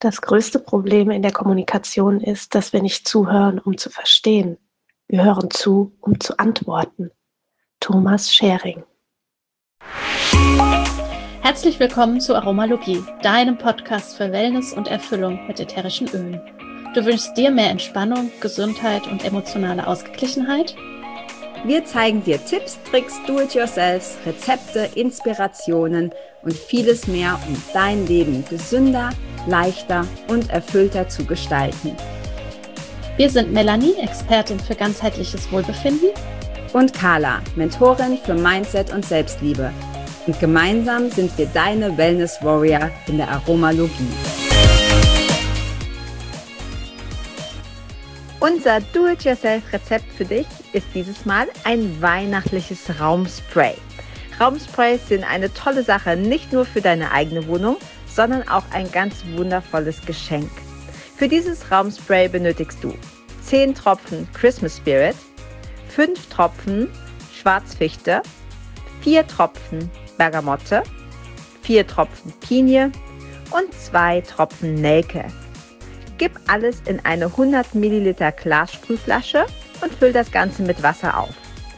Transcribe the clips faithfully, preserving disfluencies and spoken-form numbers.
Das größte Problem in der Kommunikation ist, dass wir nicht zuhören, um zu verstehen. Wir hören zu, um zu antworten. Thomas Schering. Herzlich willkommen zu Aromalogie, deinem Podcast für Wellness und Erfüllung mit ätherischen Ölen. Du wünschst dir mehr Entspannung, Gesundheit und emotionale Ausgeglichenheit? Wir zeigen dir Tipps, Tricks, Do-it-yourselfs, Rezepte, Inspirationen und vieles mehr, um dein Leben gesünder, leichter und erfüllter zu gestalten. Wir sind Melanie, Expertin für ganzheitliches Wohlbefinden, und Carla, Mentorin für Mindset und Selbstliebe. Und gemeinsam sind wir deine Wellness Warrior in der Aromalogie. Unser Do-it-yourself-Rezept für dich ist dieses Mal ein weihnachtliches Raumspray. Raumsprays sind eine tolle Sache, nicht nur für deine eigene Wohnung, sondern auch ein ganz wundervolles Geschenk. Für dieses Raumspray benötigst du zehn Tropfen Christmas Spirit, fünf Tropfen Schwarzfichte, vier Tropfen Bergamotte, vier Tropfen Pinie und zwei Tropfen Nelke. Gib alles in eine hundert Milliliter Glassprühflasche und füll das Ganze mit Wasser auf.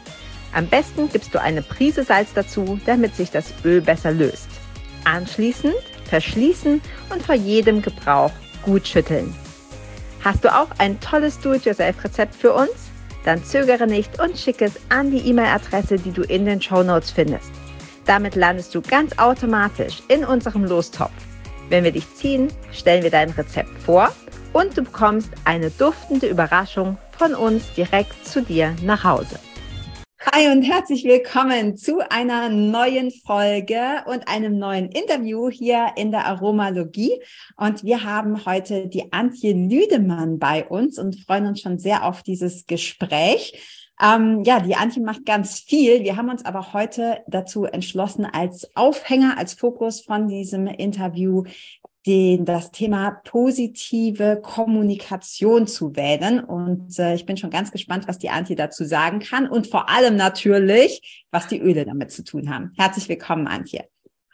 Am besten gibst du eine Prise Salz dazu, damit sich das Öl besser löst. Anschließend verschließen und vor jedem Gebrauch gut schütteln. Hast du auch ein tolles Do-it-yourself-Rezept für uns? Dann zögere nicht und schick es an die E-Mail-Adresse, die du in den Shownotes findest. Damit landest du ganz automatisch in unserem Lostopf. Wenn wir dich ziehen, stellen wir dein Rezept vor und du bekommst eine duftende Überraschung von uns direkt zu dir nach Hause. Hi und herzlich willkommen zu einer neuen Folge und einem neuen Interview hier in der Aromalogie. Und wir haben heute die Antje Lüdemann bei uns und freuen uns schon sehr auf dieses Gespräch. Ähm, ja, die Antje macht ganz viel. Wir haben uns aber heute dazu entschlossen, als Aufhänger, als Fokus von diesem Interview den, das Thema positive Kommunikation zu wählen. Und äh, ich bin schon ganz gespannt, was die Antje dazu sagen kann und vor allem natürlich, was die Öle damit zu tun haben. Herzlich willkommen, Antje.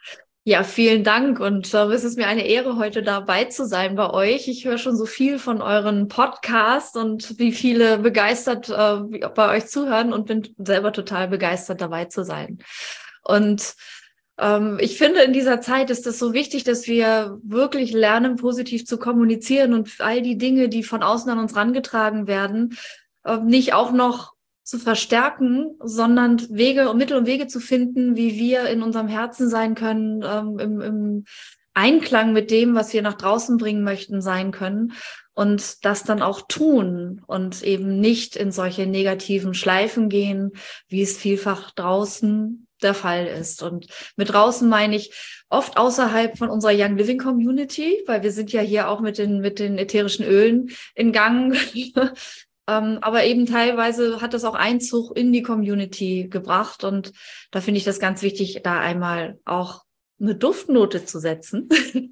Ja, vielen Dank und äh, es ist mir eine Ehre, heute dabei zu sein bei euch. Ich höre schon so viel von euren Podcasts und wie viele begeistert äh, bei euch zuhören und bin selber total begeistert, dabei zu sein. Und ähm, ich finde, in dieser Zeit ist es so wichtig, dass wir wirklich lernen, positiv zu kommunizieren und all die Dinge, die von außen an uns rangetragen werden, äh, nicht auch noch zu verstärken, sondern Wege und Mittel und Wege zu finden, wie wir in unserem Herzen sein können, ähm, im, im Einklang mit dem, was wir nach draußen bringen möchten, sein können und das dann auch tun und eben nicht in solche negativen Schleifen gehen, wie es vielfach draußen der Fall ist. Und mit draußen meine ich oft außerhalb von unserer Young Living Community, weil wir sind ja hier auch mit den, mit den ätherischen Ölen in Gang. Ähm, aber eben teilweise hat das auch Einzug in die Community gebracht und da finde ich das ganz wichtig, da einmal auch eine Duftnote zu setzen,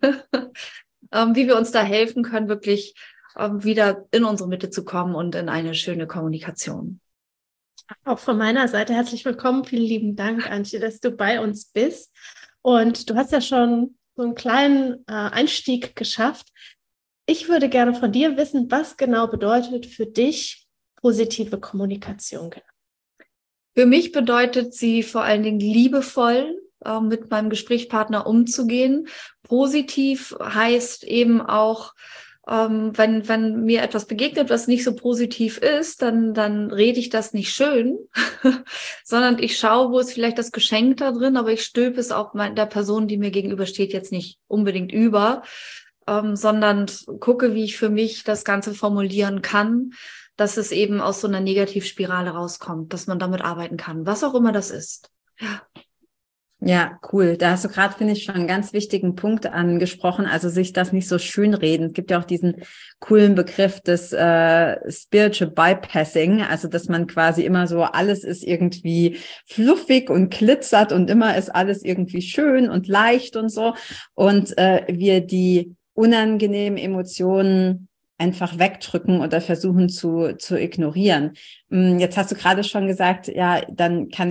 ähm, wie wir uns da helfen können, wirklich ähm, wieder in unsere Mitte zu kommen und in eine schöne Kommunikation. Auch von meiner Seite herzlich willkommen. Vielen lieben Dank, Antje, dass du bei uns bist. Und du hast ja schon so einen kleinen äh, Einstieg geschafft. Ich würde gerne von dir wissen, was genau bedeutet für dich positive Kommunikation? Für mich bedeutet sie vor allen Dingen liebevoll äh, mit meinem Gesprächspartner umzugehen. Positiv heißt eben auch, ähm, wenn, wenn mir etwas begegnet, was nicht so positiv ist, dann, dann rede ich das nicht schön, sondern ich schaue, wo ist vielleicht das Geschenk da drin, aber ich stülpe es auch der Person, die mir gegenübersteht, jetzt nicht unbedingt über. Ähm, sondern gucke, wie ich für mich das Ganze formulieren kann, dass es eben aus so einer Negativspirale rauskommt, dass man damit arbeiten kann, was auch immer das ist. Ja. Ja, cool. Da hast du gerade, finde ich, schon einen ganz wichtigen Punkt angesprochen, also sich das nicht so schönreden. Es gibt ja auch diesen coolen Begriff des äh, Spiritual Bypassing, also dass man quasi immer so, alles ist irgendwie fluffig und glitzert und immer ist alles irgendwie schön und leicht und so. Und äh, wir die unangenehmen Emotionen einfach wegdrücken oder versuchen zu zu ignorieren. Jetzt hast du gerade schon gesagt, ja, dann kann ich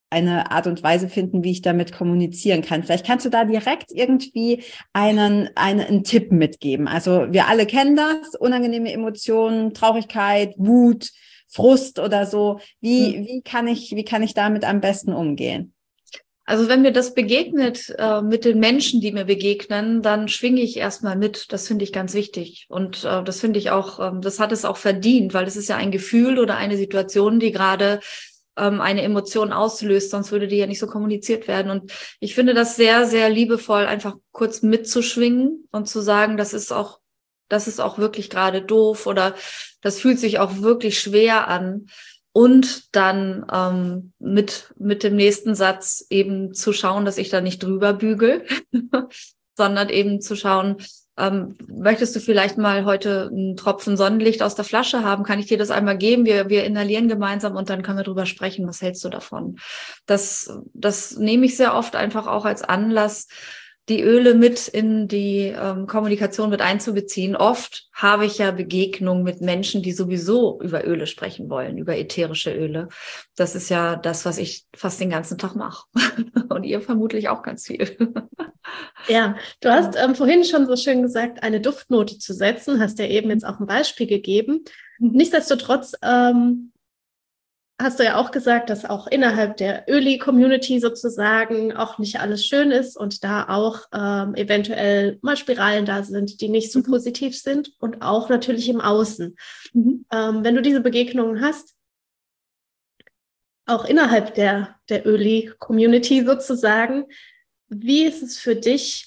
eine Art und Weise finden, wie ich damit kommunizieren kann. Vielleicht kannst du da direkt irgendwie einen, einen, einen Tipp mitgeben. Also wir alle kennen das, unangenehme Emotionen, Traurigkeit, Wut, Frust oder so. Wie, mhm. wie kann ich, wie kann ich damit am besten umgehen? Also wenn mir das begegnet äh, mit den Menschen, die mir begegnen, dann schwinge ich erstmal mit. Das finde ich ganz wichtig. Und äh, das finde ich auch, äh, das hat es auch verdient, weil das ist ja ein Gefühl oder eine Situation, die gerade ähm, eine Emotion auslöst, sonst würde die ja nicht so kommuniziert werden. Und ich finde das sehr, sehr liebevoll, einfach kurz mitzuschwingen und zu sagen, das ist auch, das ist auch wirklich gerade doof oder das fühlt sich auch wirklich schwer an. Und dann ähm, mit mit dem nächsten Satz eben zu schauen, dass ich da nicht drüber bügel, sondern eben zu schauen, ähm, möchtest du vielleicht mal heute einen Tropfen Sonnenlicht aus der Flasche haben? Kann ich dir das einmal geben? Wir wir inhalieren gemeinsam und dann können wir drüber sprechen. Was hältst du davon? Das das nehme ich sehr oft einfach auch als Anlass, die Öle mit in die ähm, Kommunikation mit einzubeziehen. Oft habe ich ja Begegnungen mit Menschen, die sowieso über Öle sprechen wollen, über ätherische Öle. Das ist ja das, was ich fast den ganzen Tag mache. Und ihr vermutlich auch ganz viel. Ja, du hast ähm, vorhin schon so schön gesagt, eine Duftnote zu setzen, hast ja eben jetzt auch ein Beispiel gegeben. Nichtsdestotrotz ähm, hast du ja auch gesagt, dass auch innerhalb der Öli-Community sozusagen auch nicht alles schön ist und da auch ähm, eventuell mal Spiralen da sind, die nicht so mhm. positiv sind und auch natürlich im Außen. Mhm. Ähm, wenn du diese Begegnungen hast, auch innerhalb der, der Öli-Community sozusagen, wie ist es für dich,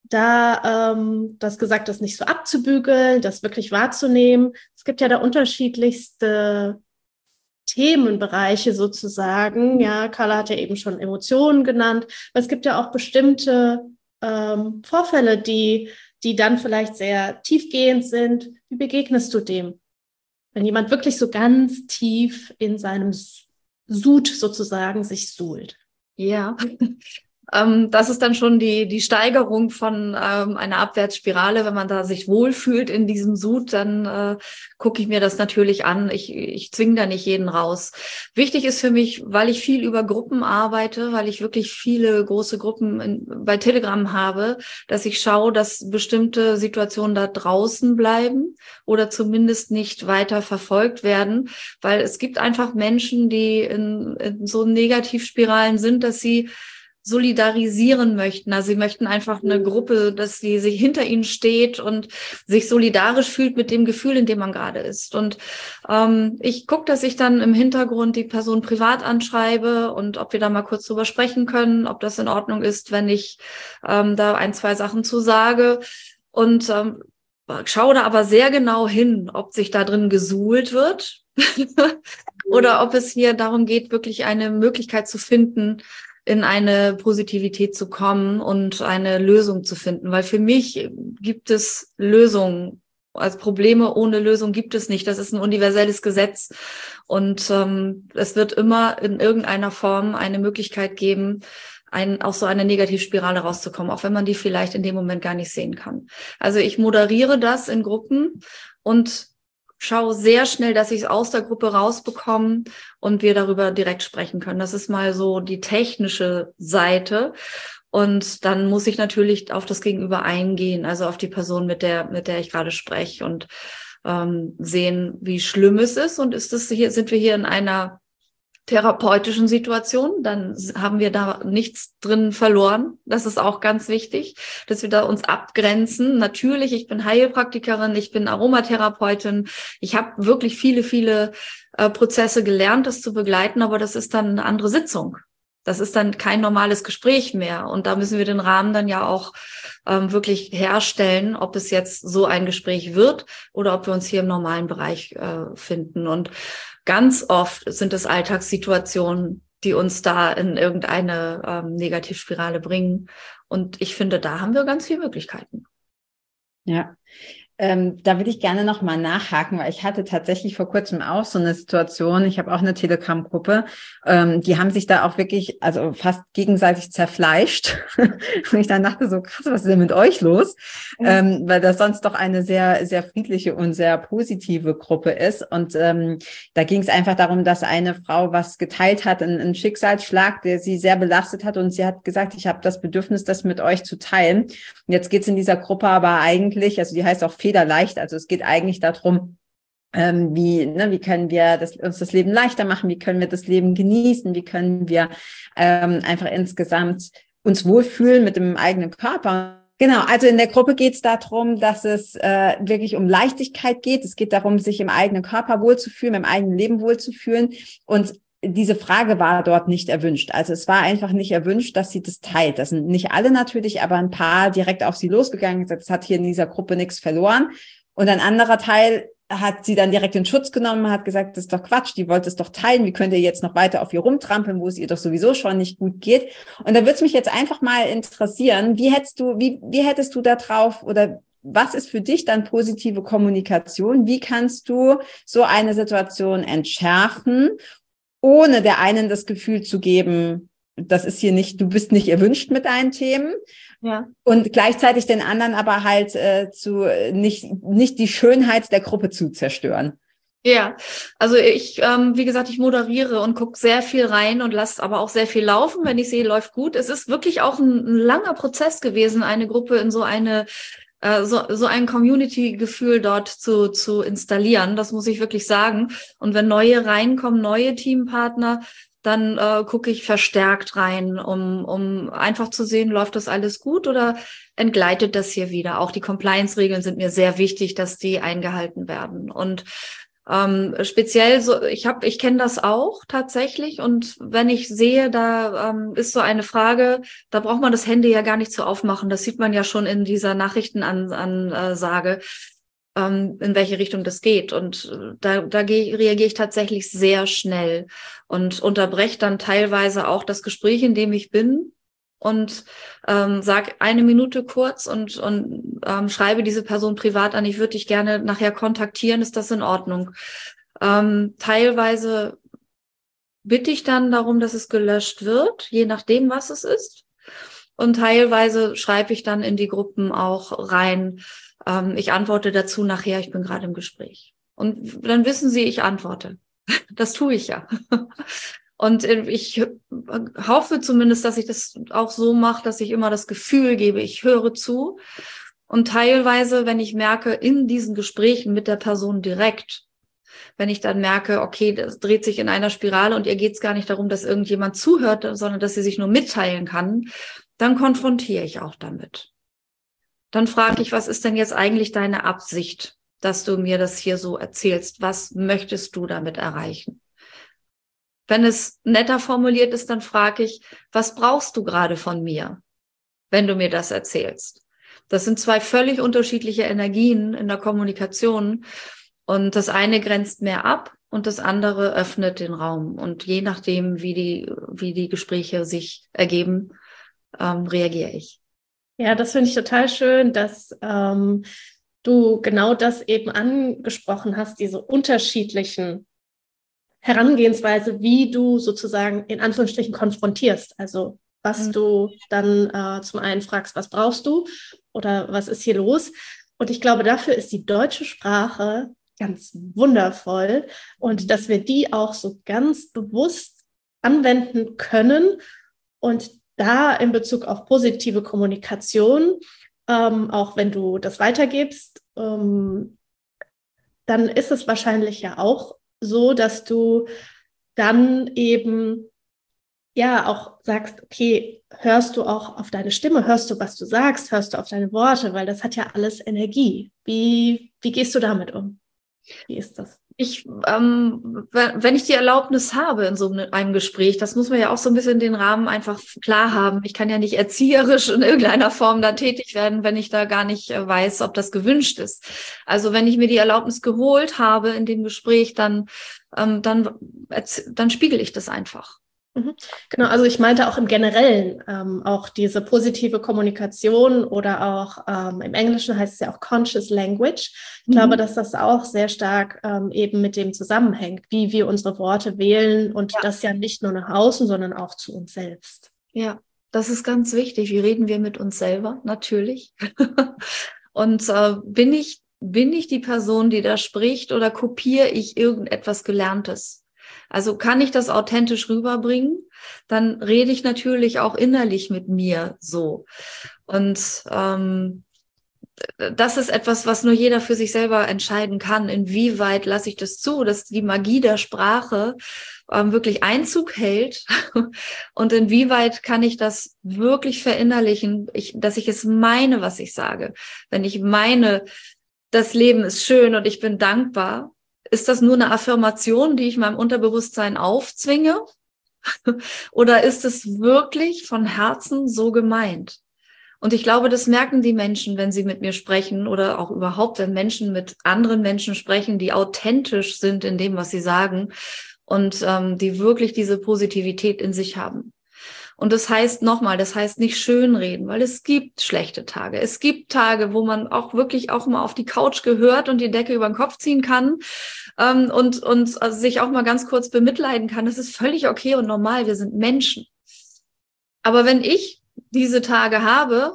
da, ähm, du hast gesagt, das nicht so abzubügeln, das wirklich wahrzunehmen? Es gibt ja da unterschiedlichste Themenbereiche sozusagen. Ja, Carla hat ja eben schon Emotionen genannt. Aber es gibt ja auch bestimmte ähm, Vorfälle, die, die dann vielleicht sehr tiefgehend sind. Wie begegnest du dem? Wenn jemand wirklich so ganz tief in seinem Sud sozusagen sich suhlt. Ja, ähm, das ist dann schon die die Steigerung von ähm, einer Abwärtsspirale. Wenn man da sich wohlfühlt in diesem Sud, dann äh, gucke ich mir das natürlich an. Ich ich zwinge da nicht jeden raus. Wichtig ist für mich, weil ich viel über Gruppen arbeite, weil ich wirklich viele große Gruppen in, bei Telegram habe, dass ich schaue, dass bestimmte Situationen da draußen bleiben oder zumindest nicht weiter verfolgt werden, weil es gibt einfach Menschen, die in, in so Negativspiralen sind, dass sie solidarisieren möchten. Also sie möchten einfach eine Gruppe, dass sie sich hinter ihnen steht und sich solidarisch fühlt mit dem Gefühl, in dem man gerade ist. Und ähm, ich gucke, dass ich dann im Hintergrund die Person privat anschreibe und ob wir da mal kurz drüber sprechen können, ob das in Ordnung ist, wenn ich ähm, da ein, zwei Sachen zu sage. Und ähm, schaue da aber sehr genau hin, ob sich da drin gesuhlt wird oder ob es hier darum geht, wirklich eine Möglichkeit zu finden, in eine Positivität zu kommen und eine Lösung zu finden. Weil für mich gibt es Lösungen. Also Probleme ohne Lösung gibt es nicht. Das ist ein universelles Gesetz. Und ähm, es wird immer in irgendeiner Form eine Möglichkeit geben, ein, aus so einer Negativspirale rauszukommen, auch wenn man die vielleicht in dem Moment gar nicht sehen kann. Also ich moderiere das in Gruppen und schaue sehr schnell, dass ich es aus der Gruppe rausbekomme und wir darüber direkt sprechen können. Das ist mal so die technische Seite. Und dann muss ich natürlich auf das Gegenüber eingehen, also auf die Person, mit der mit der ich gerade spreche und ähm, sehen, wie schlimm es ist. Und ist das hier, sind wir hier in einer therapeutischen Situation, dann haben wir da nichts drin verloren. Das ist auch ganz wichtig, dass wir da uns abgrenzen. Natürlich, ich bin Heilpraktikerin, ich bin Aromatherapeutin. Ich habe wirklich viele, viele äh, Prozesse gelernt, das zu begleiten, aber das ist dann eine andere Sitzung. Das ist dann kein normales Gespräch mehr. Und da müssen wir den Rahmen dann ja auch ähm, wirklich herstellen, ob es jetzt so ein Gespräch wird oder ob wir uns hier im normalen Bereich äh, finden. Und ganz oft sind es Alltagssituationen, die uns da in irgendeine ähm, Negativspirale bringen. Und ich finde, da haben wir ganz viele Möglichkeiten. Ja, Ähm, da würde ich gerne nochmal nachhaken, weil ich hatte tatsächlich vor kurzem auch so eine Situation. Ich habe auch eine Telegram-Gruppe. Ähm, die haben sich da auch wirklich, also fast gegenseitig zerfleischt. Und ich dann dachte so, krass, was ist denn mit euch los? Mhm. Ähm, weil das sonst doch eine sehr, sehr friedliche und sehr positive Gruppe ist. Und ähm, da ging es einfach darum, dass eine Frau was geteilt hat, einen, einen Schicksalsschlag, der sie sehr belastet hat. Und sie hat gesagt, ich habe das Bedürfnis, das mit euch zu teilen. Und jetzt geht es in dieser Gruppe aber eigentlich, also die heißt auch Federleicht, also es geht eigentlich darum, ähm, wie, ne, wie können wir das, uns das Leben leichter machen, wie können wir das Leben genießen, wie können wir ähm, einfach insgesamt uns wohlfühlen mit dem eigenen Körper. Genau, also in der Gruppe geht es darum, dass es äh, wirklich um Leichtigkeit geht. Es geht darum, sich im eigenen Körper wohlzufühlen, im eigenen Leben wohlzufühlen. Und diese Frage war dort nicht erwünscht. Also es war einfach nicht erwünscht, dass sie das teilt. Das sind nicht alle natürlich, aber ein paar direkt auf sie losgegangen. Das hat hier in dieser Gruppe nichts verloren. Und ein anderer Teil hat sie dann direkt in Schutz genommen, hat gesagt, das ist doch Quatsch, die wollte es doch teilen. Wie könnt ihr jetzt noch weiter auf ihr rumtrampeln, wo es ihr doch sowieso schon nicht gut geht? Und da würde es mich jetzt einfach mal interessieren, wie hättest du, wie, wie hättest du da drauf oder was ist für dich dann positive Kommunikation? Wie kannst du so eine Situation entschärfen, ohne der einen das Gefühl zu geben, das ist hier nicht, du bist nicht erwünscht mit deinen Themen. Ja. Und gleichzeitig den anderen aber halt äh, zu nicht nicht die Schönheit der Gruppe zu zerstören. Ja, also ich, ähm, wie gesagt, ich moderiere und gucke sehr viel rein und lasse aber auch sehr viel laufen, wenn ich sehe, läuft gut. Es ist wirklich auch ein, ein langer Prozess gewesen, eine Gruppe in so eine so so ein Community-Gefühl dort zu zu installieren. Das muss ich wirklich sagen. Und wenn neue reinkommen, neue Teampartner, dann äh, gucke ich verstärkt rein, um um einfach zu sehen, läuft das alles gut oder entgleitet das hier wieder. Auch die Compliance-Regeln sind mir sehr wichtig, dass die eingehalten werden. Und ähm, speziell so, ich habe, ich kenne das auch tatsächlich. Und wenn ich sehe, da ähm, ist so eine Frage, da braucht man das Handy ja gar nicht zu aufmachen. Das sieht man ja schon in dieser Nachrichtenansage, ähm, in welche Richtung das geht. Und da, da reagiere ich tatsächlich sehr schnell und unterbreche dann teilweise auch das Gespräch, in dem ich bin. Und ähm, sag eine Minute kurz und und ähm, schreibe diese Person privat an, ich würde dich gerne nachher kontaktieren, ist das in Ordnung? Ähm, teilweise bitte ich dann darum, dass es gelöscht wird, je nachdem, was es ist. Und teilweise schreibe ich dann in die Gruppen auch rein, ähm, ich antworte dazu nachher, ich bin gerade im Gespräch. Und dann wissen sie, ich antworte. Das tue ich ja. Und ich hoffe zumindest, dass ich das auch so mache, dass ich immer das Gefühl gebe, ich höre zu. Und teilweise, wenn ich merke, in diesen Gesprächen mit der Person direkt, wenn ich dann merke, okay, das dreht sich in einer Spirale und ihr geht es gar nicht darum, dass irgendjemand zuhört, sondern dass sie sich nur mitteilen kann, dann konfrontiere ich auch damit. Dann frage ich, was ist denn jetzt eigentlich deine Absicht, dass du mir das hier so erzählst? Was möchtest du damit erreichen? Wenn es netter formuliert ist, dann frage ich, was brauchst du gerade von mir, wenn du mir das erzählst? Das sind zwei völlig unterschiedliche Energien in der Kommunikation und das eine grenzt mehr ab und das andere öffnet den Raum. Und je nachdem, wie die, wie die Gespräche sich ergeben, ähm, reagiere ich. Ja, das finde ich total schön, dass ähm, du genau das eben angesprochen hast, diese unterschiedlichen Herangehensweise, wie du sozusagen in Anführungsstrichen konfrontierst. Also was mhm. du dann äh, zum einen fragst, was brauchst du oder was ist hier los? Und ich glaube, dafür ist die deutsche Sprache ganz wundervoll und dass wir die auch so ganz bewusst anwenden können und da in Bezug auf positive Kommunikation, ähm, auch wenn du das weitergibst, ähm, dann ist es wahrscheinlich ja auch so, dass du dann eben ja auch sagst, okay, hörst du auch auf deine Stimme, hörst du, was du sagst, hörst du auf deine Worte, weil das hat ja alles Energie. Wie, wie gehst du damit um? Wie ist das? Ich, ähm, wenn ich die Erlaubnis habe in so einem Gespräch, das muss man ja auch so ein bisschen den Rahmen einfach klar haben. Ich kann ja nicht erzieherisch in irgendeiner Form da tätig werden, wenn ich da gar nicht weiß, ob das gewünscht ist. Also wenn ich mir die Erlaubnis geholt habe in dem Gespräch, dann, ähm, dann, dann spiegel ich das einfach. Mhm. Genau, also ich meinte auch im Generellen ähm, auch diese positive Kommunikation oder auch ähm, im Englischen heißt es ja auch Conscious Language. Ich mhm. glaube, dass das auch sehr stark ähm, eben mit dem zusammenhängt, wie wir unsere Worte wählen und ja. das ja nicht nur nach außen, sondern auch zu uns selbst. Ja, das ist ganz wichtig. Wie reden wir mit uns selber? Natürlich. Und äh, bin ich, bin ich die Person, die da spricht, oder kopiere ich irgendetwas Gelerntes? Also kann ich das authentisch rüberbringen, dann rede ich natürlich auch innerlich mit mir so. Und ähm, das ist etwas, was nur jeder für sich selber entscheiden kann. Inwieweit lasse ich das zu, dass die Magie der Sprache ähm, wirklich Einzug hält? Und inwieweit kann ich das wirklich verinnerlichen, ich, dass ich es meine, was ich sage? Wenn ich meine, das Leben ist schön und ich bin dankbar, ist das nur eine Affirmation, die ich meinem Unterbewusstsein aufzwinge? Oder ist es wirklich von Herzen so gemeint? Und ich glaube, das merken die Menschen, wenn sie mit mir sprechen oder auch überhaupt, wenn Menschen mit anderen Menschen sprechen, die authentisch sind in dem, was sie sagen und ähm, die wirklich diese Positivität in sich haben. Und das heißt nochmal, das heißt nicht schönreden, weil es gibt schlechte Tage. Es gibt Tage, wo man auch wirklich auch mal auf die Couch gehört und die Decke über den Kopf ziehen kann ähm, und, und also sich auch mal ganz kurz bemitleiden kann. Das ist völlig okay und normal. Wir sind Menschen. Aber wenn ich diese Tage habe,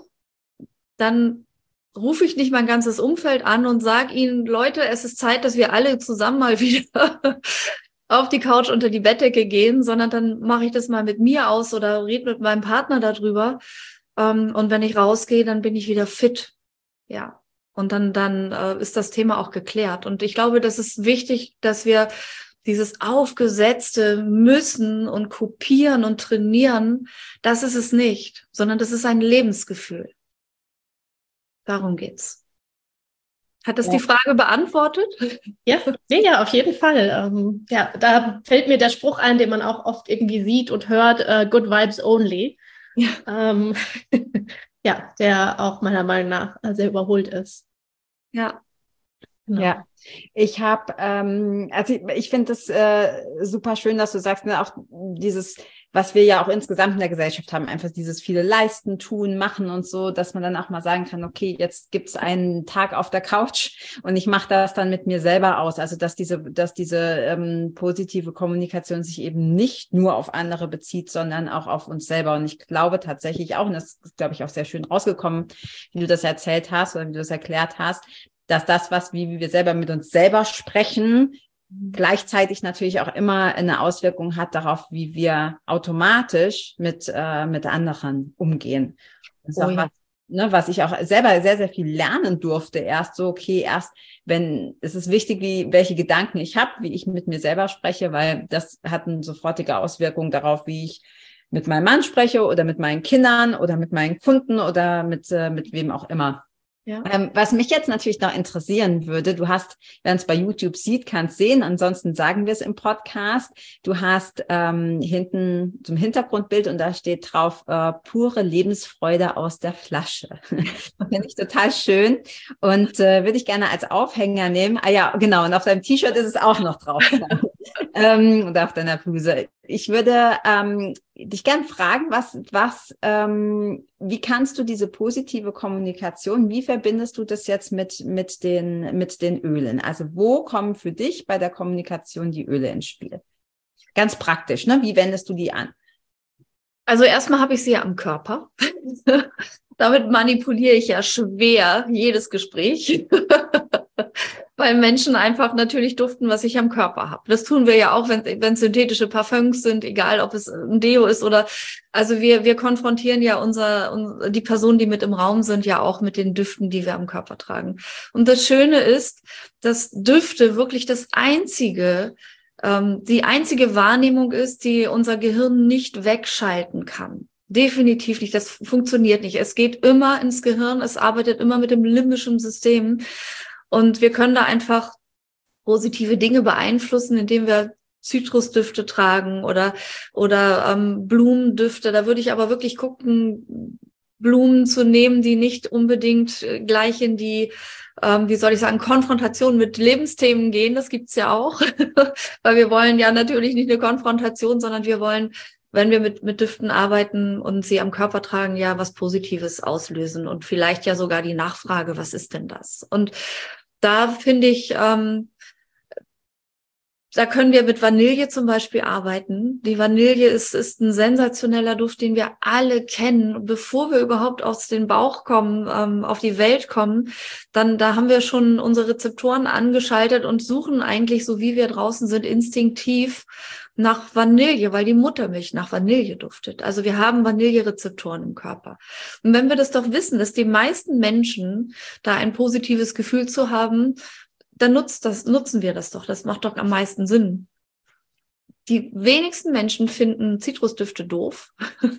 dann rufe ich nicht mein ganzes Umfeld an und sage ihnen, Leute, es ist Zeit, dass wir alle zusammen mal wieder auf die Couch unter die Bettdecke gehen, sondern dann mache ich das mal mit mir aus oder rede mit meinem Partner darüber. Ähm, und wenn ich rausgehe, dann bin ich wieder fit. Ja. Und dann, dann äh, ist das Thema auch geklärt. Und ich glaube, das ist wichtig, dass wir dieses aufgesetzte Müssen und Kopieren und Trainieren, das ist es nicht, sondern das ist ein Lebensgefühl. Darum geht's. Hat das ja. die Frage beantwortet? Ja, ja, ja, auf jeden Fall. Ähm, ja, da fällt mir der Spruch ein, den man auch oft irgendwie sieht und hört, uh, good vibes only. Ja. Ähm, ja, der auch meiner Meinung nach sehr überholt ist. Ja. Genau. Ja, ich habe, ähm, also ich, ich finde das äh, super schön, dass du sagst, ne, auch dieses, was wir ja auch insgesamt in der Gesellschaft haben, einfach dieses viele leisten, tun, machen und so, dass man dann auch mal sagen kann, okay, jetzt gibt's einen Tag auf der Couch und ich mache das dann mit mir selber aus. Also dass diese, dass diese ähm, positive Kommunikation sich eben nicht nur auf andere bezieht, sondern auch auf uns selber. Und ich glaube tatsächlich auch, und das ist, glaube ich, auch sehr schön rausgekommen, wie du das erzählt hast oder wie du das erklärt hast, dass das, was wie, wie wir selber mit uns selber sprechen, gleichzeitig natürlich auch immer eine Auswirkung hat darauf, wie wir automatisch mit äh, mit anderen umgehen. Das ist oh, auch ja. was, ne, was ich auch selber sehr, sehr viel lernen durfte. Erst so, okay, erst wenn, es ist wichtig, wie welche Gedanken ich habe, wie ich mit mir selber spreche, weil das hat eine sofortige Auswirkung darauf, wie ich mit meinem Mann spreche oder mit meinen Kindern oder mit meinen Kunden oder mit äh, mit wem auch immer. Ja. Ähm, was mich jetzt natürlich noch interessieren würde, du hast, wer uns bei YouTube sieht, kann es sehen, ansonsten sagen wir es im Podcast, du hast ähm, hinten zum Hintergrundbild und da steht drauf, äh, pure Lebensfreude aus der Flasche. Finde ich total schön und äh, würde ich gerne als Aufhänger nehmen. Ah ja, genau, und auf deinem T-Shirt ist es auch noch drauf. ähm, und auf deiner Bluse. Ich würde ähm, dich gern fragen, was, was, ähm, wie kannst du diese positive Kommunikation, wie verbindest du das jetzt mit, mit den, mit den Ölen? Also wo kommen für dich bei der Kommunikation die Öle ins Spiel? Ganz praktisch, ne? Wie wendest du die an? Also erstmal habe ich sie ja am Körper. Damit manipuliere ich ja schwer jedes Gespräch. Weil Menschen einfach natürlich duften, was ich am Körper habe. Das tun wir ja auch, wenn wenn es synthetische Parfums sind, egal ob es ein Deo ist oder, also wir wir konfrontieren ja unser die Personen, die mit im Raum sind, ja auch mit den Düften, die wir am Körper tragen. Und das Schöne ist, dass Düfte wirklich das einzige, ähm, die einzige Wahrnehmung ist, die unser Gehirn nicht wegschalten kann. Definitiv nicht. Das funktioniert nicht. Es geht immer ins Gehirn. Es arbeitet immer mit dem limbischen System. Und wir können da einfach positive Dinge beeinflussen, indem wir Zitrusdüfte tragen oder oder ähm, Blumendüfte. Da würde ich aber wirklich gucken, Blumen zu nehmen, die nicht unbedingt gleich in die, ähm, wie soll ich sagen, Konfrontation mit Lebensthemen gehen. Das gibt's ja auch, weil wir wollen ja natürlich nicht eine Konfrontation, sondern wir wollen wenn wir mit, mit Düften arbeiten und sie am Körper tragen, ja was Positives auslösen und vielleicht ja sogar die Nachfrage, was ist denn das? Und da finde ich, ähm, da können wir mit Vanille zum Beispiel arbeiten. Die Vanille ist, ist ein sensationeller Duft, den wir alle kennen. Und bevor wir überhaupt aus dem Bauch kommen, ähm, auf die Welt kommen, dann da haben wir schon unsere Rezeptoren angeschaltet und suchen eigentlich, so wie wir draußen sind, instinktiv nach Vanille, weil die Muttermilch nach Vanille duftet. Also wir haben Vanillerezeptoren im Körper. Und wenn wir das doch wissen, dass die meisten Menschen da ein positives Gefühl zu haben, dann nutzt das, nutzen wir das doch. Das macht doch am meisten Sinn. Die wenigsten Menschen finden Zitrusdüfte doof.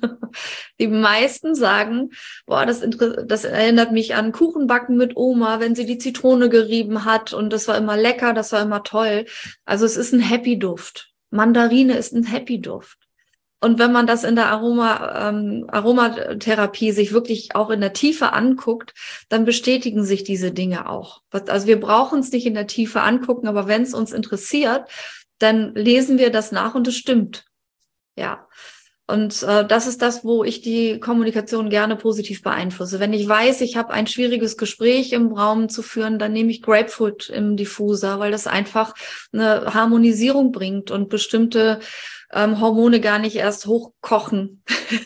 Die meisten sagen, boah, das, das erinnert mich an Kuchenbacken mit Oma, wenn sie die Zitrone gerieben hat und das war immer lecker, das war immer toll. Also es ist ein Happy-Duft. Mandarine ist ein Happy-Duft. Und wenn man das in der Aroma, ähm, Aromatherapie sich wirklich auch in der Tiefe anguckt, dann bestätigen sich diese Dinge auch. Also wir brauchen es nicht in der Tiefe angucken, aber wenn es uns interessiert, dann lesen wir das nach und es stimmt. Ja. Und äh, das ist das, wo ich die Kommunikation gerne positiv beeinflusse. Wenn ich weiß, ich habe ein schwieriges Gespräch im Raum zu führen, dann nehme ich Grapefruit im Diffuser, weil das einfach eine Harmonisierung bringt und bestimmte ähm, Hormone gar nicht erst hochkochen,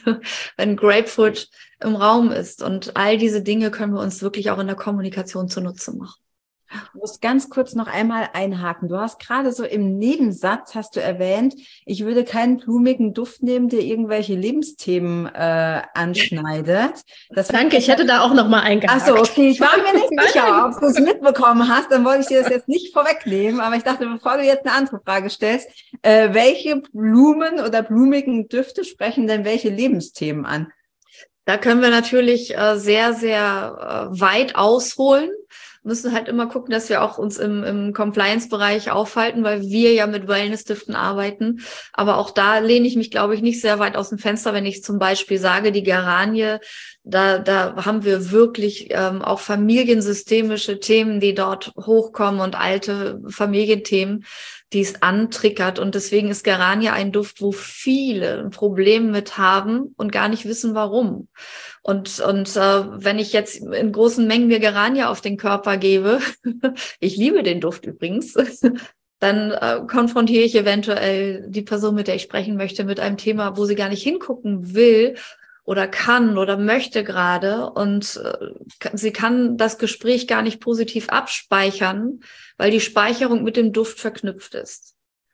wenn Grapefruit im Raum ist. Und all diese Dinge können wir uns wirklich auch in der Kommunikation zunutze machen. Ich muss ganz kurz noch einmal einhaken. Du hast gerade so im Nebensatz hast du erwähnt, ich würde keinen blumigen Duft nehmen, der irgendwelche Lebensthemen äh, anschneidet. Das Danke, ich hätte da auch noch mal eingehakt. Ach so, okay. Ich war mir nicht sicher, ob du es mitbekommen hast. Dann wollte ich dir das jetzt nicht vorwegnehmen. Aber ich dachte, bevor du jetzt eine andere Frage stellst, äh, welche Blumen oder blumigen Düfte sprechen denn welche Lebensthemen an? Da können wir natürlich äh, sehr, sehr äh, weit ausholen. Müssen halt immer gucken, dass wir auch uns im, im Compliance-Bereich aufhalten, weil wir ja mit Wellness-Düften arbeiten. Aber auch da lehne ich mich, glaube ich, nicht sehr weit aus dem Fenster, wenn ich zum Beispiel sage, die Geranie, da, da haben wir wirklich ähm, auch familiensystemische Themen, die dort hochkommen und alte Familienthemen, die es antriggert. Und deswegen ist Geranie ein Duft, wo viele ein Problem mit haben und gar nicht wissen, warum. Und, und äh, wenn ich jetzt in großen Mengen mir Geranie auf den Körper gebe, ich liebe den Duft übrigens, dann äh, konfrontiere ich eventuell die Person, mit der ich sprechen möchte, mit einem Thema, wo sie gar nicht hingucken will oder kann oder möchte gerade. Und äh, sie kann das Gespräch gar nicht positiv abspeichern, weil die Speicherung mit dem Duft verknüpft ist.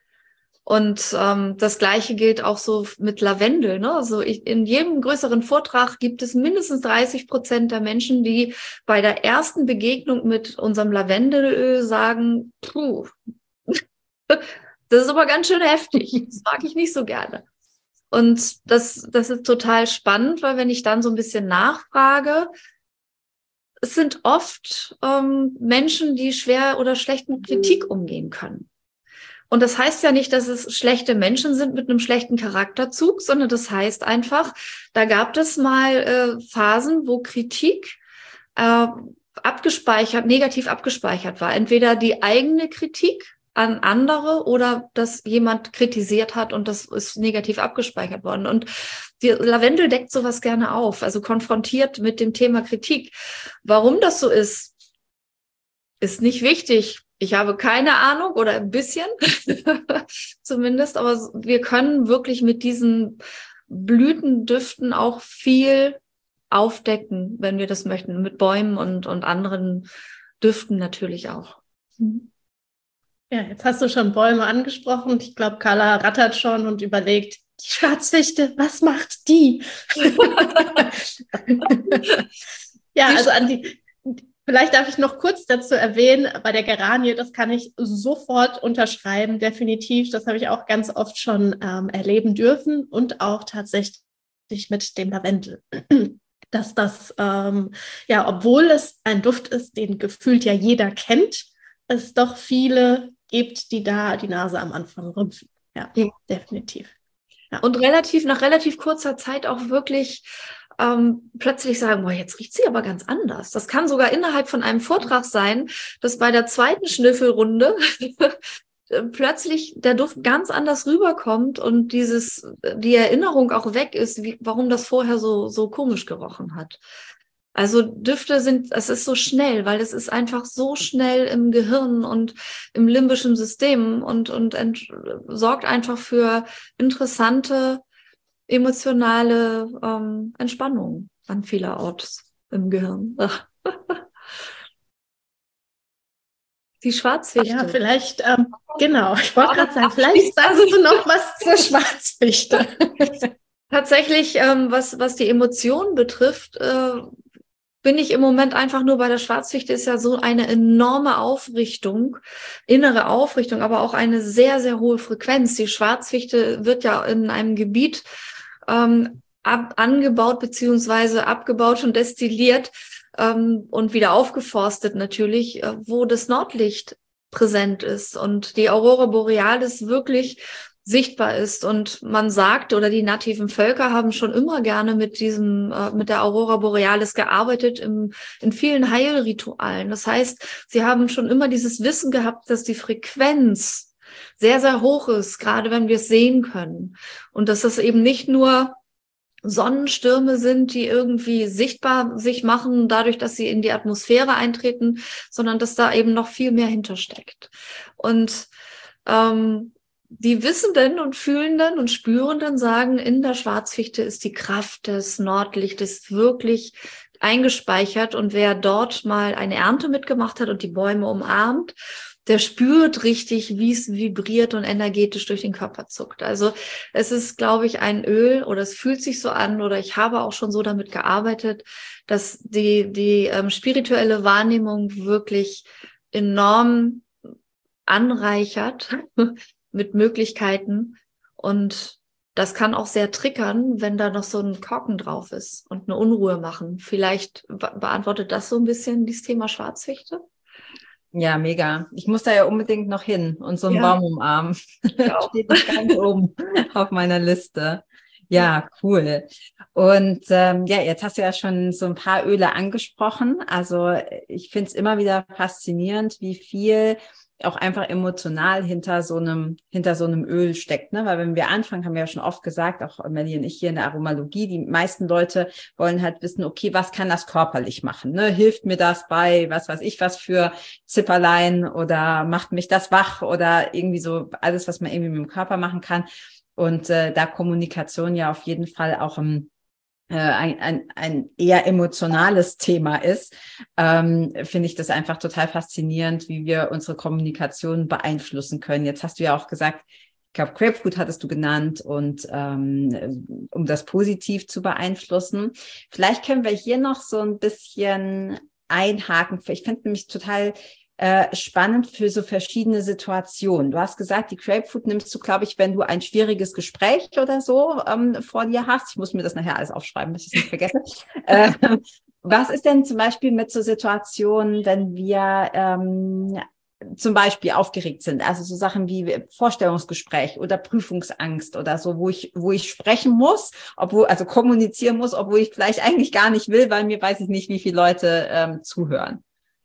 Und ähm, das Gleiche gilt auch so mit Lavendel. Ne? Also ich, in jedem größeren Vortrag gibt es mindestens dreißig Prozent der Menschen, die bei der ersten Begegnung mit unserem Lavendelöl sagen, puh, das ist aber ganz schön heftig. Das mag ich nicht so gerne. Und das, das ist total spannend, weil wenn ich dann so ein bisschen nachfrage, es sind oft ähm, Menschen, die schwer oder schlecht mit Kritik umgehen können. Und das heißt ja nicht, dass es schlechte Menschen sind mit einem schlechten Charakterzug, sondern das heißt einfach, da gab es mal äh, Phasen, wo Kritik äh, abgespeichert, negativ abgespeichert war. Entweder die eigene Kritik an andere oder dass jemand kritisiert hat und das ist negativ abgespeichert worden. Und die Lavendel deckt sowas gerne auf, also konfrontiert mit dem Thema Kritik. Warum das so ist, ist nicht wichtig. Ich habe keine Ahnung oder ein bisschen zumindest, aber wir können wirklich mit diesen Blütendüften auch viel aufdecken, wenn wir das möchten, mit Bäumen und, und anderen Düften natürlich auch. Ja, jetzt hast du schon Bäume angesprochen. Ich glaube, Carla rattert schon und überlegt, die Schwarzfichte, was macht die? Ja, also an die... Vielleicht darf ich noch kurz dazu erwähnen, bei der Geranie, das kann ich sofort unterschreiben, definitiv. Das habe ich auch ganz oft schon ähm, erleben dürfen und auch tatsächlich mit dem Lavendel. Dass das, ähm, ja, obwohl es ein Duft ist, den gefühlt ja jeder kennt, es doch viele gibt, die da die Nase am Anfang rümpfen. Ja, ja. Definitiv. Ja. Und relativ, nach relativ kurzer Zeit auch wirklich Ähm, plötzlich sagen, boah, jetzt riecht sie aber ganz anders. Das kann sogar innerhalb von einem Vortrag sein, dass bei der zweiten Schnüffelrunde äh, plötzlich der Duft ganz anders rüberkommt und dieses, die Erinnerung auch weg ist, wie, warum das vorher so, so komisch gerochen hat. Also Düfte sind, es ist so schnell, weil es ist einfach so schnell im Gehirn und im limbischen System und, und ent, sorgt einfach für interessante, emotionale ähm, Entspannung an vielerorts im Gehirn. Die Schwarzfichte. Ja, vielleicht, ähm, genau, ich wollte gerade sagen, vielleicht sagst du noch was zur Schwarzfichte. Tatsächlich, ähm, was, was die Emotionen betrifft, äh, bin ich im Moment einfach nur bei der Schwarzfichte, ist ja so eine enorme Aufrichtung, innere Aufrichtung, aber auch eine sehr, sehr hohe Frequenz. Die Schwarzfichte wird ja in einem Gebiet ähm, ab, angebaut beziehungsweise abgebaut und destilliert ähm, und wieder aufgeforstet natürlich, äh, wo das Nordlicht präsent ist und die Aurora Borealis wirklich sichtbar ist. Und man sagt, oder die nativen Völker haben schon immer gerne mit diesem, äh, mit der Aurora Borealis gearbeitet im, in vielen Heilritualen. Das heißt, sie haben schon immer dieses Wissen gehabt, dass die Frequenz sehr, sehr hoch ist, gerade wenn wir es sehen können. Und dass das eben nicht nur Sonnenstürme sind, die irgendwie sichtbar sich machen, dadurch, dass sie in die Atmosphäre eintreten, sondern dass da eben noch viel mehr hintersteckt. Und ähm, die Wissenden und Fühlenden und Spürenden sagen, in der Schwarzfichte ist die Kraft des Nordlichtes wirklich eingespeichert. Und wer dort mal eine Ernte mitgemacht hat und die Bäume umarmt, der spürt richtig, wie es vibriert und energetisch durch den Körper zuckt. Also es ist, glaube ich, ein Öl oder es fühlt sich so an oder ich habe auch schon so damit gearbeitet, dass die, die ähm, spirituelle Wahrnehmung wirklich enorm anreichert mit Möglichkeiten und das kann auch sehr triggern, wenn da noch so ein Korken drauf ist und eine Unruhe machen. Vielleicht be- beantwortet das so ein bisschen dieses Thema Schwarzfichte? Ja, mega. Ich muss da ja unbedingt noch hin und so einen Ja. Baum umarmen. Steht noch ganz oben auf meiner Liste. Ja, cool. Und ähm, ja, jetzt hast du ja schon so ein paar Öle angesprochen. Also ich finde es immer wieder faszinierend, wie viel auch einfach emotional hinter so einem hinter so einem Öl steckt, ne? Weil wenn wir anfangen, haben wir ja schon oft gesagt, auch Melli und ich hier in der Aromalogie, die meisten Leute wollen halt wissen, okay, was kann das körperlich machen, ne? Hilft mir das bei, was weiß ich, was für Zipperlein oder macht mich das wach oder irgendwie so alles, was man irgendwie mit dem Körper machen kann. Und äh, da Kommunikation ja auf jeden Fall auch im Ein, ein, ein eher emotionales Thema ist, ähm, finde ich das einfach total faszinierend, wie wir unsere Kommunikation beeinflussen können. Jetzt hast du ja auch gesagt, ich glaube, Grapefruit hattest du genannt und ähm, um das positiv zu beeinflussen. Vielleicht können wir hier noch so ein bisschen einhaken. Ich finde nämlich total Äh, spannend für so verschiedene Situationen. Du hast gesagt, die Grapefruit nimmst du, glaube ich, wenn du ein schwieriges Gespräch oder so ähm, vor dir hast. Ich muss mir das nachher alles aufschreiben, dass ich es nicht vergesse. äh, was ist denn zum Beispiel mit so Situationen, wenn wir ähm, zum Beispiel aufgeregt sind? Also so Sachen wie Vorstellungsgespräch oder Prüfungsangst oder so, wo ich wo ich sprechen muss, obwohl also kommunizieren muss, obwohl ich vielleicht eigentlich gar nicht will, weil mir weiß ich nicht, wie viele Leute ähm, zuhören.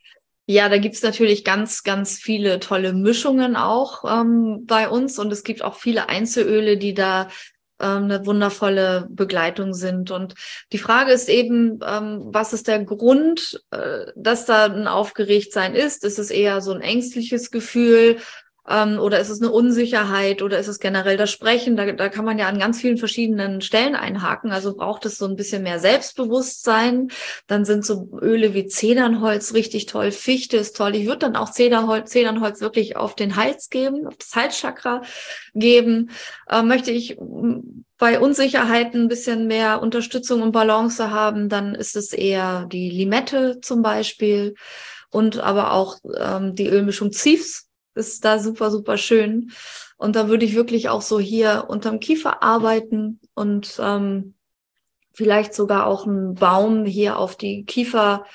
Ja, da gibt's natürlich ganz, ganz viele tolle Mischungen auch ähm, bei uns und es gibt auch viele Einzelöle, die da ähm, eine wundervolle Begleitung sind. Und die Frage ist eben, ähm, was ist der Grund, äh, dass da ein Aufgeregtsein ist? Ist es eher so ein ängstliches Gefühl? Ähm, oder ist es eine Unsicherheit oder ist es generell das Sprechen? Da, da kann man ja an ganz vielen verschiedenen Stellen einhaken. Also braucht es so ein bisschen mehr Selbstbewusstsein. Dann sind so Öle wie Zedernholz richtig toll. Fichte ist toll. Ich würde dann auch Zedernholz, Zedernholz wirklich auf den Hals geben, auf das Halschakra geben. Äh, möchte ich bei Unsicherheiten ein bisschen mehr Unterstützung und Balance haben, dann ist es eher die Limette zum Beispiel und aber auch ähm, die Ölmischung Ziefs. Ist da super, super schön. Und da würde ich wirklich auch so hier unterm Kiefer arbeiten und ähm, vielleicht sogar auch einen Baum hier auf die Kieferknochen,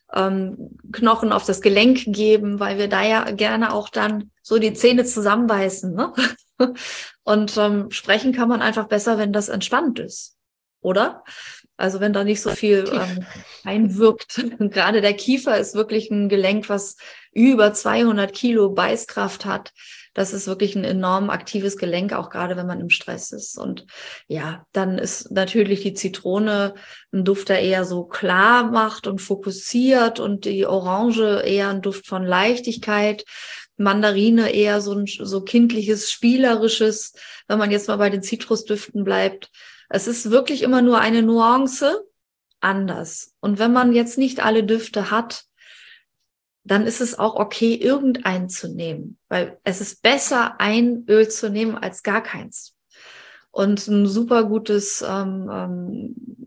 ähm, auf das Gelenk geben, weil wir da ja gerne auch dann so die Zähne zusammenbeißen. Ne? Und ähm, sprechen kann man einfach besser, wenn das entspannt ist, oder? Also wenn da nicht so viel ähm, einwirkt. Gerade der Kiefer ist wirklich ein Gelenk, was über zweihundert Kilo Beißkraft hat. Das ist wirklich ein enorm aktives Gelenk, auch gerade wenn man im Stress ist. Und ja, dann ist natürlich die Zitrone ein Duft, der eher so klar macht und fokussiert, und die Orange eher ein Duft von Leichtigkeit. Mandarine eher so ein so kindliches, spielerisches, wenn man jetzt mal bei den Zitrusdüften bleibt. Es ist wirklich immer nur eine Nuance anders. Und wenn man jetzt nicht alle Düfte hat, dann ist es auch okay, irgendeinen zu nehmen, weil es ist besser, ein Öl zu nehmen als gar keins. Und ein super gutes ähm, ähm,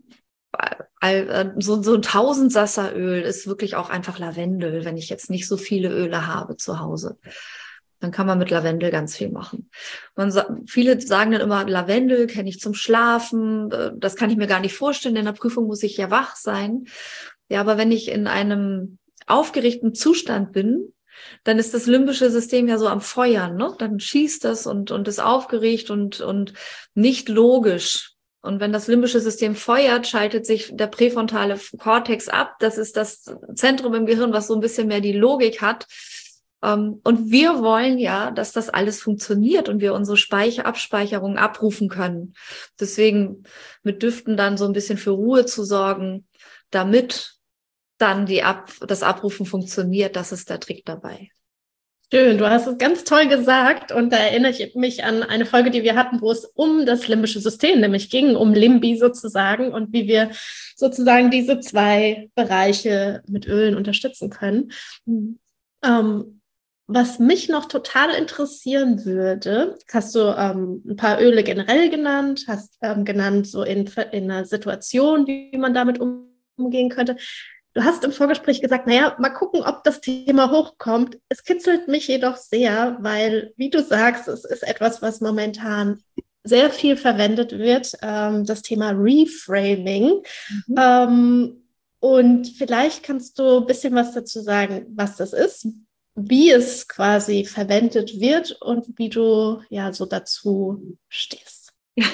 so, so ein Tausendsasseröl ist wirklich auch einfach Lavendel, wenn ich jetzt nicht so viele Öle habe zu Hause. Dann kann man mit Lavendel ganz viel machen. Man, viele sagen dann immer, Lavendel kenne ich zum Schlafen, das kann ich mir gar nicht vorstellen, in der Prüfung muss ich ja wach sein. Ja, aber wenn ich in einem aufgeregten Zustand bin, dann ist das limbische System ja so am Feuern, ne? Dann schießt das und, und ist aufgeregt und, und nicht logisch. Und wenn das limbische System feuert, schaltet sich der präfrontale Kortex ab. Das ist das Zentrum im Gehirn, was so ein bisschen mehr die Logik hat. Und wir wollen ja, dass das alles funktioniert und wir unsere Speicher, Abspeicherung abrufen können. Deswegen mit Düften dann so ein bisschen für Ruhe zu sorgen, damit dann die Ab, das Abrufen funktioniert, das ist der Trick dabei. Schön, du hast es ganz toll gesagt, und da erinnere ich mich an eine Folge, die wir hatten, wo es um das limbische System nämlich ging, um Limbi sozusagen, und wie wir sozusagen diese zwei Bereiche mit Ölen unterstützen können. Mhm. Ähm, was mich noch total interessieren würde, hast du ähm, ein paar Öle generell genannt, hast ähm, genannt so in, in einer Situation, wie man damit umgehen könnte. Du hast im Vorgespräch gesagt, naja, mal gucken, ob das Thema hochkommt. Es kitzelt mich jedoch sehr, weil, wie du sagst, es ist etwas, was momentan sehr viel verwendet wird, ähm, das Thema Reframing. Mhm. Ähm, und vielleicht kannst du ein bisschen was dazu sagen, was das ist, wie es quasi verwendet wird und wie du ja so dazu stehst.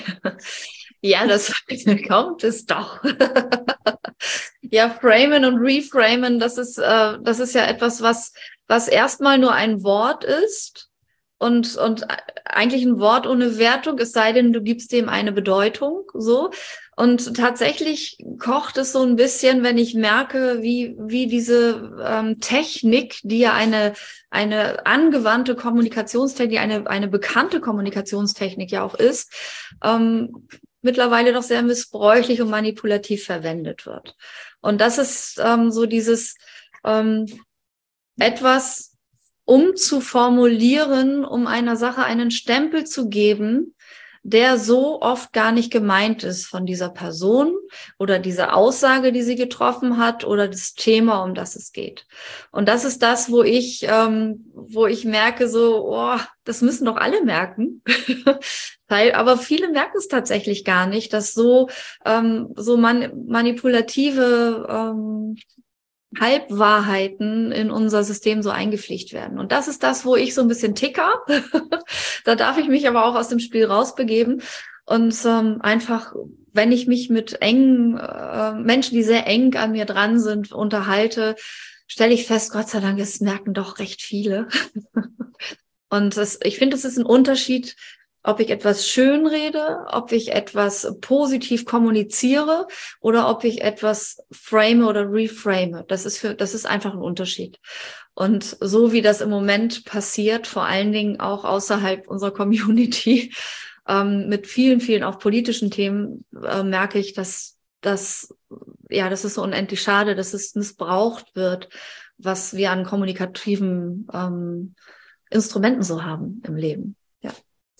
Ja, das kommt es doch. Ja, framen und reframen, das ist, äh, das ist ja etwas, was, was erstmal nur ein Wort ist und, und eigentlich ein Wort ohne Wertung, es sei denn, du gibst dem eine Bedeutung, so. Und tatsächlich kocht es so ein bisschen, wenn ich merke, wie, wie diese ähm, Technik, die ja eine, eine angewandte Kommunikationstechnik, eine, eine bekannte Kommunikationstechnik ja auch ist, ähm, mittlerweile noch sehr missbräuchlich und manipulativ verwendet wird. Und das ist ähm, so dieses ähm, etwas umzuformulieren, um einer Sache einen Stempel zu geben, der so oft gar nicht gemeint ist von dieser Person oder dieser Aussage, die sie getroffen hat, oder das Thema, um das es geht. Und das ist das, wo ich, ähm, wo ich merke, so, oh, das müssen doch alle merken. Aber viele merken es tatsächlich gar nicht, dass so, ähm, so man, manipulative ähm, Halbwahrheiten in unser System so eingepflegt werden. Und das ist das, wo ich so ein bisschen ticker. Da darf ich mich aber auch aus dem Spiel rausbegeben. Und ähm, einfach, wenn ich mich mit engen äh, Menschen, die sehr eng an mir dran sind, unterhalte, stelle ich fest, Gott sei Dank, es merken doch recht viele. Und das, ich finde, es ist ein Unterschied, ob ich etwas schön rede, ob ich etwas positiv kommuniziere oder ob ich etwas frame oder reframe. Das ist für, das ist einfach ein Unterschied. Und so wie das im Moment passiert, vor allen Dingen auch außerhalb unserer Community, ähm, mit vielen, vielen auch politischen Themen, äh, merke ich, dass das, ja, das ist so unendlich schade, dass es missbraucht wird, was wir an kommunikativen ähm, Instrumenten so haben im Leben. Ja.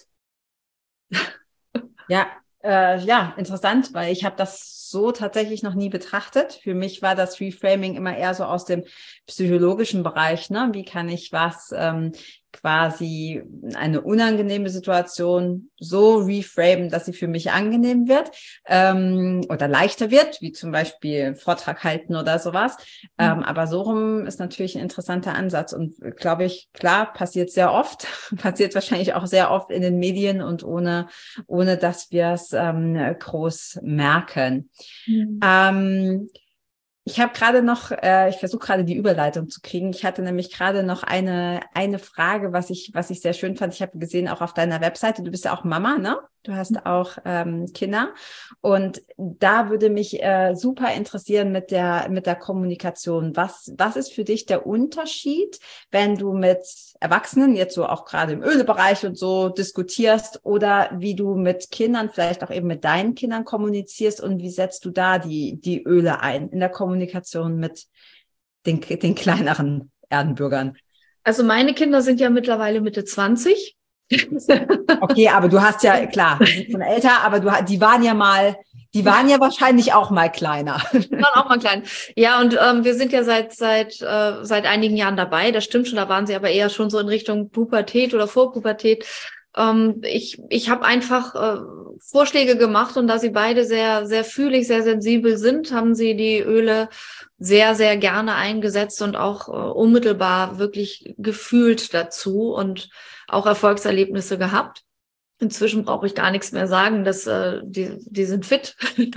Ja, äh, ja, interessant, weil ich habe das so tatsächlich noch nie betrachtet. Für mich war das Reframing immer eher so aus dem psychologischen Bereich, ne? Wie kann ich was ähm, quasi eine unangenehme Situation so reframen, dass sie für mich angenehm wird ähm, oder leichter wird, wie zum Beispiel einen Vortrag halten oder sowas. Mhm. Ähm, aber so rum ist natürlich ein interessanter Ansatz und glaube ich, klar, passiert sehr oft, passiert wahrscheinlich auch sehr oft in den Medien und ohne, ohne dass wir es ähm, groß merken. Mhm. Ähm, Ich habe gerade noch, äh, ich versuche gerade die Überleitung zu kriegen. Ich hatte nämlich gerade noch eine eine Frage, was ich was ich sehr schön fand. Ich habe gesehen, auch auf deiner Webseite, du bist ja auch Mama, ne? Du hast auch ähm, Kinder. Und da würde mich äh, super interessieren mit der mit der Kommunikation. Was was ist für dich der Unterschied, wenn du mit Erwachsenen, jetzt so auch gerade im Ölebereich und so, diskutierst oder wie du mit Kindern, vielleicht auch eben mit deinen Kindern kommunizierst und wie setzt du da die die Öle ein in der Kommunikation mit den, den kleineren Erdenbürgern? Also meine Kinder sind ja mittlerweile Mitte zwanzig. Okay, aber du hast ja, klar, die sind schon älter, aber du, die waren ja mal, die waren ja wahrscheinlich auch mal kleiner. Die waren auch mal klein. Ja, und ähm, wir sind ja seit seit äh, seit einigen Jahren dabei. Das stimmt schon, da waren sie aber eher schon so in Richtung Pubertät oder Vorpubertät. Ähm, ich ich habe einfach äh, Vorschläge gemacht und da sie beide sehr sehr fühlig, sehr sensibel sind, haben sie die Öle sehr, sehr gerne eingesetzt und auch äh, unmittelbar wirklich gefühlt dazu und auch Erfolgserlebnisse gehabt. Inzwischen brauche ich gar nichts mehr sagen, dass äh, die die sind fit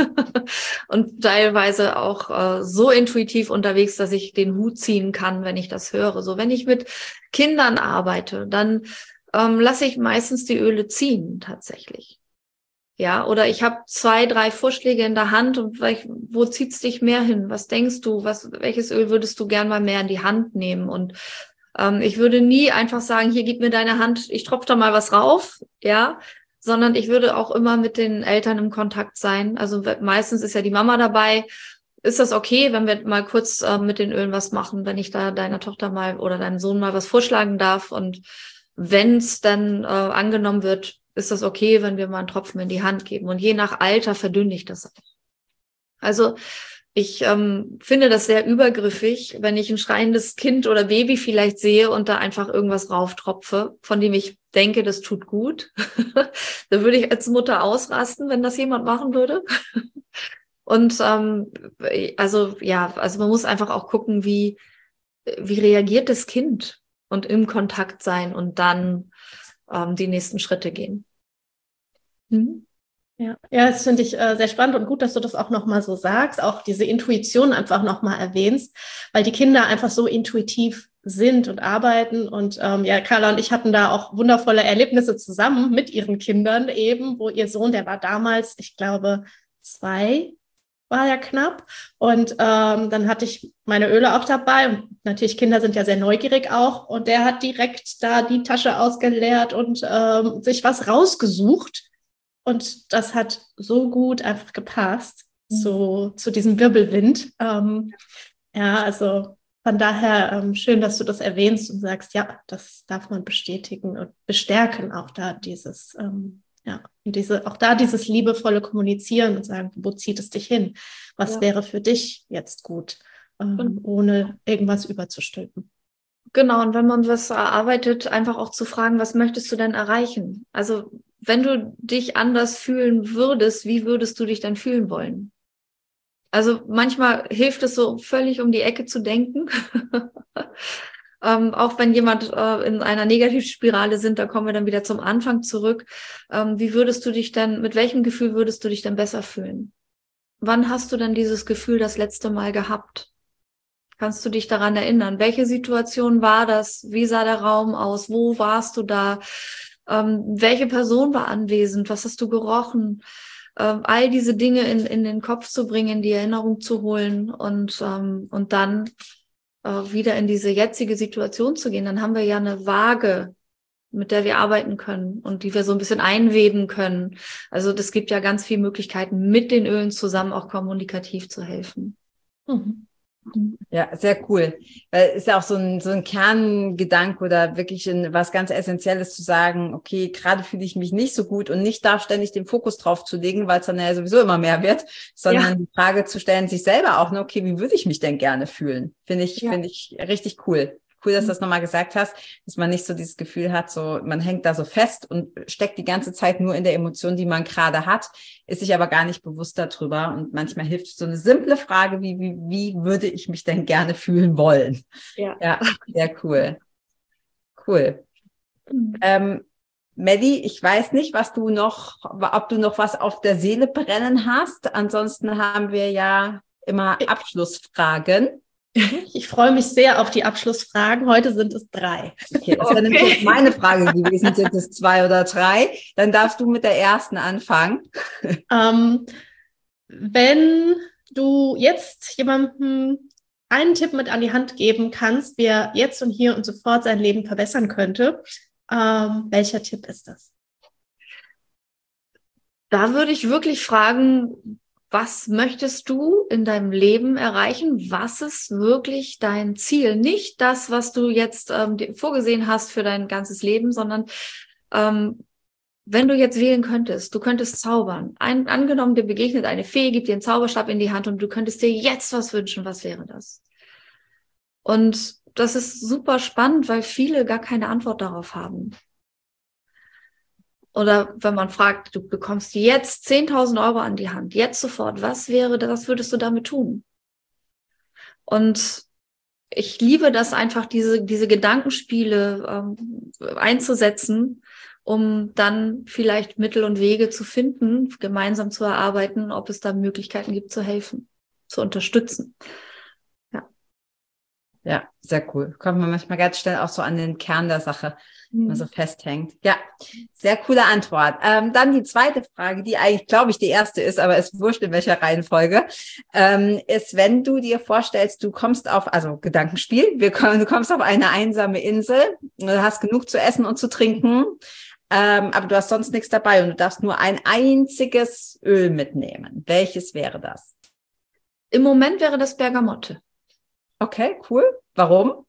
und teilweise auch äh, so intuitiv unterwegs, dass ich den Hut ziehen kann, wenn ich das höre. So, wenn ich mit Kindern arbeite, dann ähm, lasse ich meistens die Öle ziehen tatsächlich. Ja, oder ich habe zwei, drei Vorschläge in der Hand und vielleicht, wo zieht's dich mehr hin? Was denkst du? Was, welches Öl würdest du gern mal mehr in die Hand nehmen? Und ähm, ich würde nie einfach sagen, hier, gib mir deine Hand, ich tropfe da mal was rauf, ja, sondern ich würde auch immer mit den Eltern im Kontakt sein. Also meistens ist ja die Mama dabei. Ist das okay, wenn wir mal kurz äh, mit den Ölen was machen, wenn ich da deiner Tochter mal oder deinem Sohn mal was vorschlagen darf? Und wenn es dann äh, angenommen wird, ist das okay, wenn wir mal einen Tropfen in die Hand geben. Und je nach Alter verdünne ich das auch. Also ich ähm, finde das sehr übergriffig, wenn ich ein schreiendes Kind oder Baby vielleicht sehe und da einfach irgendwas rauftropfe, von dem ich denke, das tut gut. Da würde ich als Mutter ausrasten, wenn das jemand machen würde. Und ähm, also ja, also man muss einfach auch gucken, wie wie reagiert das Kind und im Kontakt sein und dann ähm, die nächsten Schritte gehen. Mhm. Ja, ja, das finde ich äh, sehr spannend und gut, dass du das auch nochmal so sagst, auch diese Intuition einfach nochmal erwähnst, weil die Kinder einfach so intuitiv sind und arbeiten. Und ähm, ja, Carla und ich hatten da auch wundervolle Erlebnisse zusammen mit ihren Kindern eben, wo ihr Sohn, der war damals, ich glaube, zwei, war ja knapp. Und ähm, dann hatte ich meine Öle auch dabei. Und natürlich, Kinder sind ja sehr neugierig auch. Und der hat direkt da die Tasche ausgeleert und ähm, sich was rausgesucht. Und das hat so gut einfach gepasst mhm. zu, zu diesem Wirbelwind. Ähm, ja, also von daher ähm, schön, dass du das erwähnst und sagst, ja, das darf man bestätigen und bestärken auch da dieses, ähm, ja, und diese, auch da dieses liebevolle Kommunizieren und sagen, wo zieht es dich hin? Was ja. wäre für dich jetzt gut, ähm, ohne irgendwas überzustülpen? Genau, und wenn man was erarbeitet, einfach auch zu fragen, was möchtest du denn erreichen? Also wenn du dich anders fühlen würdest, wie würdest du dich dann fühlen wollen? Also manchmal hilft es so völlig um die Ecke zu denken. ähm, auch wenn jemand äh, in einer Negativspirale sind, da kommen wir dann wieder zum Anfang zurück. Ähm, wie würdest du dich denn, mit welchem Gefühl würdest du dich denn besser fühlen? Wann hast du denn dieses Gefühl das letzte Mal gehabt? Kannst du dich daran erinnern? Welche Situation war das? Wie sah der Raum aus? Wo warst du da? Ähm, welche Person war anwesend? Was hast du gerochen? Ähm, all diese Dinge in, in den Kopf zu bringen, in die Erinnerung zu holen und, ähm, und dann äh, wieder in diese jetzige Situation zu gehen. Dann haben wir ja eine Waage, mit der wir arbeiten können und die wir so ein bisschen einweben können. Also das gibt ja ganz viele Möglichkeiten, mit den Ölen zusammen auch kommunikativ zu helfen. Mhm. Ja, sehr cool. Weil es ist ja auch so ein, so ein Kerngedanke oder wirklich ein, was ganz Essentielles zu sagen, okay, gerade fühle ich mich nicht so gut und nicht da ständig den Fokus drauf zu legen, weil es dann ja sowieso immer mehr wird, sondern ja. die Frage zu stellen, sich selber auch, ne, okay, wie würde ich mich denn gerne fühlen? Finde ich, ja. finde ich richtig cool. Cool, dass du das nochmal gesagt hast, dass man nicht so dieses Gefühl hat, so man hängt da so fest und steckt die ganze Zeit nur in der Emotion, die man gerade hat, ist sich aber gar nicht bewusst darüber. Und manchmal hilft so eine simple Frage wie, wie, wie würde ich mich denn gerne fühlen wollen? Ja, ja, sehr cool. Cool. Mhm. Ähm, Melli, ich weiß nicht, was du noch, ob du noch was auf der Seele brennen hast. Ansonsten haben wir ja immer Abschlussfragen. Ich freue mich sehr auf die Abschlussfragen. Heute sind es drei. Okay, das wäre nämlich jetzt meine Frage gewesen. Sind es zwei oder drei? Dann darfst du mit der ersten anfangen. Ähm, wenn du jetzt jemandem einen Tipp mit an die Hand geben kannst, wie er jetzt und hier und sofort sein Leben verbessern könnte, ähm, welcher Tipp ist das? Da würde ich wirklich fragen, was möchtest du in deinem Leben erreichen? Was ist wirklich dein Ziel? Nicht das, was du jetzt ähm, vorgesehen hast für dein ganzes Leben, sondern ähm, wenn du jetzt wählen könntest, du könntest zaubern. Ein, angenommen, dir begegnet eine Fee, gibt dir einen Zauberstab in die Hand und du könntest dir jetzt was wünschen. Was wäre das? Und das ist super spannend, weil viele gar keine Antwort darauf haben. Oder wenn man fragt, du bekommst jetzt zehntausend Euro an die Hand, jetzt sofort, was wäre, was würdest du damit tun? Und ich liebe das einfach, diese, diese Gedankenspiele ähm, einzusetzen, um dann vielleicht Mittel und Wege zu finden, gemeinsam zu erarbeiten, ob es da Möglichkeiten gibt, zu helfen, zu unterstützen. Ja, ja, sehr cool. Kommt man manchmal ganz schnell auch so an den Kern der Sache, wenn man so festhängt. Ja, sehr coole Antwort. Ähm, dann die zweite Frage, die eigentlich, glaube ich, die erste ist, aber ist wurscht in welcher Reihenfolge, ähm, ist, wenn du dir vorstellst, du kommst auf, also Gedankenspiel, wir kommen, du kommst auf eine einsame Insel, du hast genug zu essen und zu trinken, ähm, aber du hast sonst nichts dabei und du darfst nur ein einziges Öl mitnehmen. Welches wäre das? im Moment wäre das Bergamotte. Okay, cool. Warum?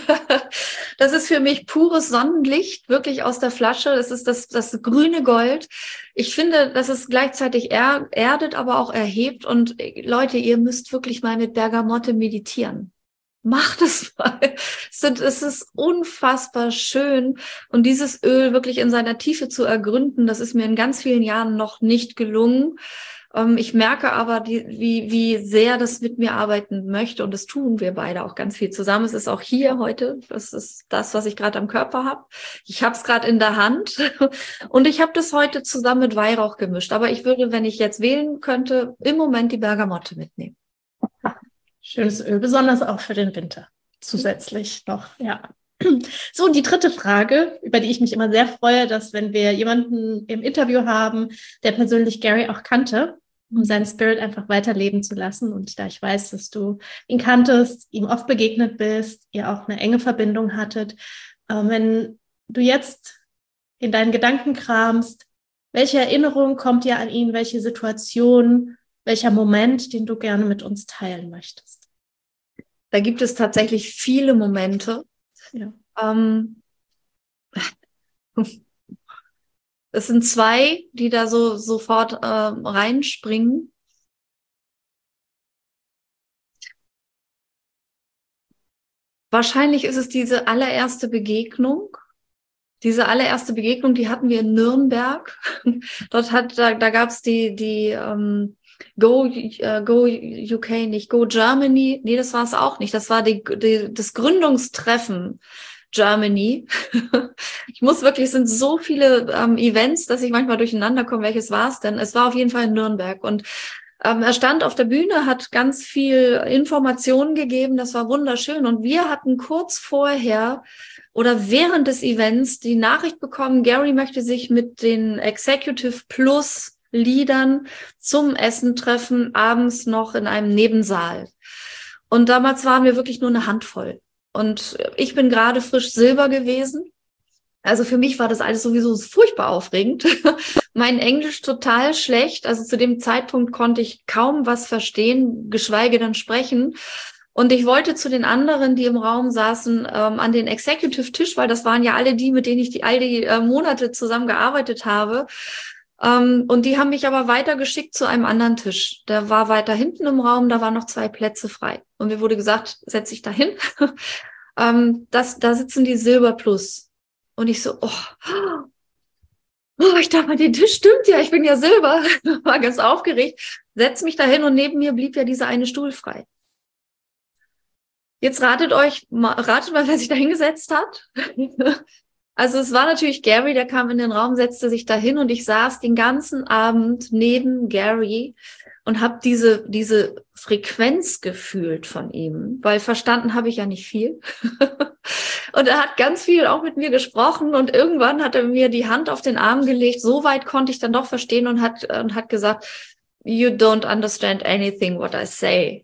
Das ist für mich pures Sonnenlicht, wirklich aus der Flasche. Das ist das, das grüne Gold. Ich finde, dass es gleichzeitig er, erdet, aber auch erhebt. Und Leute, ihr müsst wirklich mal mit Bergamotte meditieren. Macht es mal. Es ist unfassbar schön. Und dieses Öl wirklich in seiner Tiefe zu ergründen, das ist mir in ganz vielen Jahren noch nicht gelungen. Ich merke aber, die, wie, wie sehr das mit mir arbeiten möchte. Und das tun wir beide auch ganz viel zusammen. Es ist auch hier heute. Das ist das, was ich gerade am Körper habe. Ich habe es gerade in der Hand. Und ich habe das heute zusammen mit Weihrauch gemischt. Aber ich würde, wenn ich jetzt wählen könnte, im Moment die Bergamotte mitnehmen. Schönes Öl, besonders auch für den Winter. Zusätzlich noch, ja. So, und die dritte Frage, über die ich mich immer sehr freue, dass wenn wir jemanden im Interview haben, der persönlich Gary auch kannte, um seinen Spirit einfach weiterleben zu lassen. Und da ich weiß, dass du ihn kanntest, ihm oft begegnet bist, ihr auch eine enge Verbindung hattet, äh, wenn du jetzt in deinen Gedanken kramst, welche Erinnerung kommt dir an ihn, welche Situation, welcher Moment, den du gerne mit uns teilen möchtest? Da gibt es tatsächlich viele Momente. Ja. Ähm, es sind zwei, die da so sofort äh, reinspringen. Wahrscheinlich ist es diese allererste Begegnung. Diese allererste Begegnung, die hatten wir in Nürnberg. Dort hat, da, da gab es die, die ähm, Go, uh, Go U K, nicht Go Germany. Nee, das war es auch nicht. Das war die, die, das Gründungstreffen Germany. Ich muss wirklich, es sind so viele ähm, Events, dass ich manchmal durcheinander komme, welches war es denn? Es war auf jeden Fall in Nürnberg. Und ähm, er stand auf der Bühne, hat ganz viel Informationen gegeben. Das war wunderschön. Und wir hatten kurz vorher oder während des Events die Nachricht bekommen, Gary möchte sich mit den Executive Plus Liedern zum Essen treffen, abends noch in einem Nebensaal. Und damals waren wir wirklich nur eine Handvoll. Und ich bin gerade frisch Silber gewesen. Also für mich war das alles sowieso furchtbar aufregend. Mein Englisch total schlecht. Also zu dem Zeitpunkt konnte ich kaum was verstehen, geschweige denn sprechen. Und ich wollte zu den anderen, die im Raum saßen, ähm, an den Executive-Tisch, weil das waren ja alle die, mit denen ich die all die äh, Monate zusammengearbeitet habe. Um, und die haben mich aber weitergeschickt zu einem anderen Tisch. Der war weiter hinten im Raum, da waren noch zwei Plätze frei. Und mir wurde gesagt, setz dich da hin. um, das, da sitzen die Silber Plus. Und ich so, oh, oh, ich dachte, den Tisch stimmt ja, ich bin ja Silber. War ganz aufgeregt. Setz mich da hin und neben mir blieb ja dieser eine Stuhl frei. Jetzt ratet euch, ratet mal, wer sich da hingesetzt hat. Also es war natürlich Gary, der kam in den Raum, setzte sich dahin und ich saß den ganzen Abend neben Gary und habe diese, diese Frequenz gefühlt von ihm, weil verstanden habe ich ja nicht viel. Und er hat ganz viel auch mit mir gesprochen und irgendwann hat er mir die Hand auf den Arm gelegt. So weit konnte ich dann doch verstehen und hat, und hat gesagt, you don't understand anything what I say.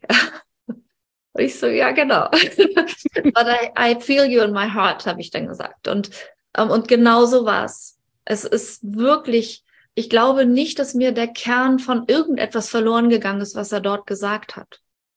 Und ich so, ja, genau. But I, I feel you in my heart, habe ich dann gesagt. Und, ähm, und genau so war es. Es ist wirklich, ich glaube nicht, dass mir der Kern von irgendetwas verloren gegangen ist, was er dort gesagt hat.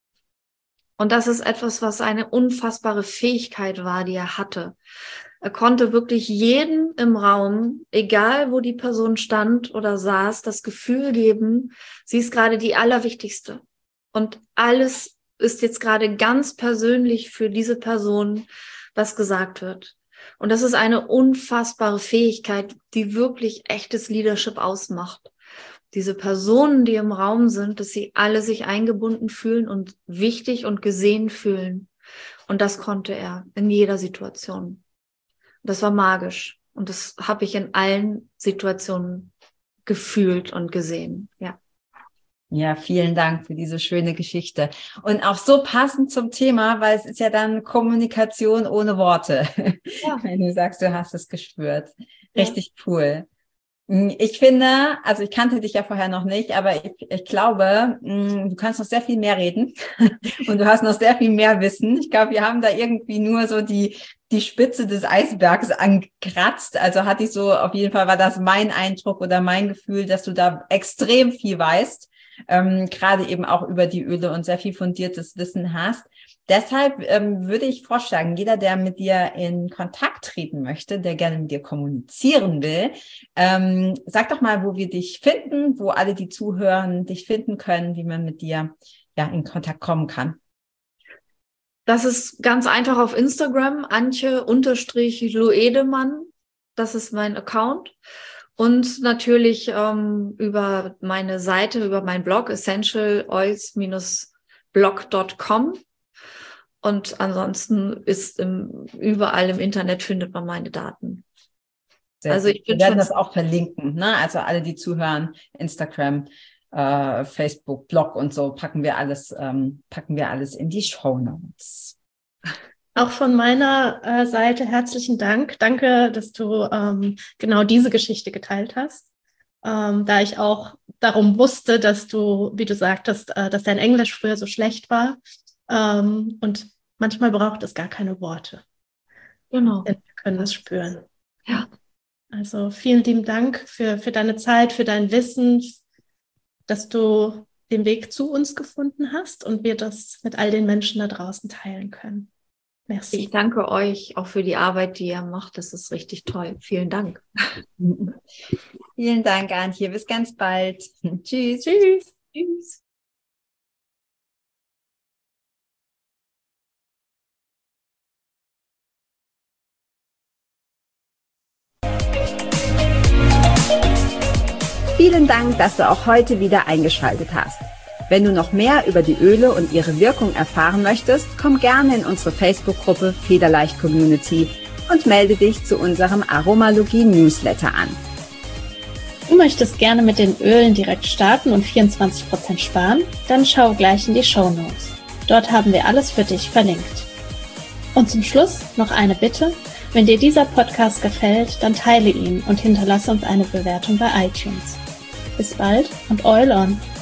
Und das ist etwas, was eine unfassbare Fähigkeit war, die er hatte. Er konnte wirklich jedem im Raum, egal wo die Person stand oder saß, das Gefühl geben, sie ist gerade die Allerwichtigste. Und alles ist jetzt gerade ganz persönlich für diese Person, was gesagt wird. Und das ist eine unfassbare Fähigkeit, die wirklich echtes Leadership ausmacht. Diese Personen, die im Raum sind, dass sie alle sich eingebunden fühlen und wichtig und gesehen fühlen. Und das konnte er in jeder Situation. Das war magisch. Und das habe ich in allen Situationen gefühlt und gesehen. Ja. Ja, vielen Dank für diese schöne Geschichte. Und auch so passend zum Thema, weil es ist ja dann Kommunikation ohne Worte. Ja. Wenn du sagst, du hast es gespürt. Richtig ja. Cool. Ich finde, also ich kannte dich ja vorher noch nicht, aber ich, ich glaube, du kannst noch sehr viel mehr reden und du hast noch sehr viel mehr Wissen. Ich glaube, wir haben da irgendwie nur so die die Spitze des Eisbergs angekratzt. Also hatte ich so, auf jeden Fall war das mein Eindruck oder mein Gefühl, dass du da extrem viel weißt, ähm, gerade eben auch über die Öle und sehr viel fundiertes Wissen hast. Deshalb ähm, würde ich vorschlagen, jeder, der mit dir in Kontakt treten möchte, der gerne mit dir kommunizieren will, ähm, sag doch mal, wo wir dich finden, wo alle, die zuhören, dich finden können, wie man mit dir ja in Kontakt kommen kann. Das ist ganz einfach auf Instagram, Antje-Luedemann. Das ist mein Account. Und natürlich ähm, über meine Seite, über meinen Blog, essential oils blog dot com. Und ansonsten ist im, überall im Internet findet man meine Daten. Sehr also ich bin Wir werden das auch verlinken, ne? Also alle, die zuhören, Instagram, äh, Facebook, Blog und so, packen wir alles, ähm, packen wir alles in die Shownotes. Auch von meiner äh, Seite herzlichen Dank. Danke, dass du ähm, genau diese Geschichte geteilt hast. Ähm, da ich auch darum wusste, dass du, wie du sagtest, äh, dass dein Englisch früher so schlecht war. Ähm, und manchmal braucht es gar keine Worte. Genau. Wir können es spüren. Ja. Also vielen lieben Dank für, für deine Zeit, für dein Wissen, dass du den Weg zu uns gefunden hast und wir das mit all den Menschen da draußen teilen können. Merci. Ich danke euch auch für die Arbeit, die ihr macht. Das ist richtig toll. Vielen Dank. Vielen Dank, Antje. Bis ganz bald. Tschüss. Tschüss. Tschüss. Vielen Dank, dass du auch heute wieder eingeschaltet hast. Wenn du noch mehr über die Öle und ihre Wirkung erfahren möchtest, komm gerne in unsere Facebook-Gruppe Federleicht Community und melde dich zu unserem Aromalogie-Newsletter an. Du möchtest gerne mit den Ölen direkt starten und vierundzwanzig Prozent sparen? Dann schau gleich in die Shownotes. Dort haben wir alles für dich verlinkt. Und zum Schluss noch eine Bitte. Wenn dir dieser Podcast gefällt, dann teile ihn und hinterlasse uns eine Bewertung bei iTunes. Bis bald und Oil on!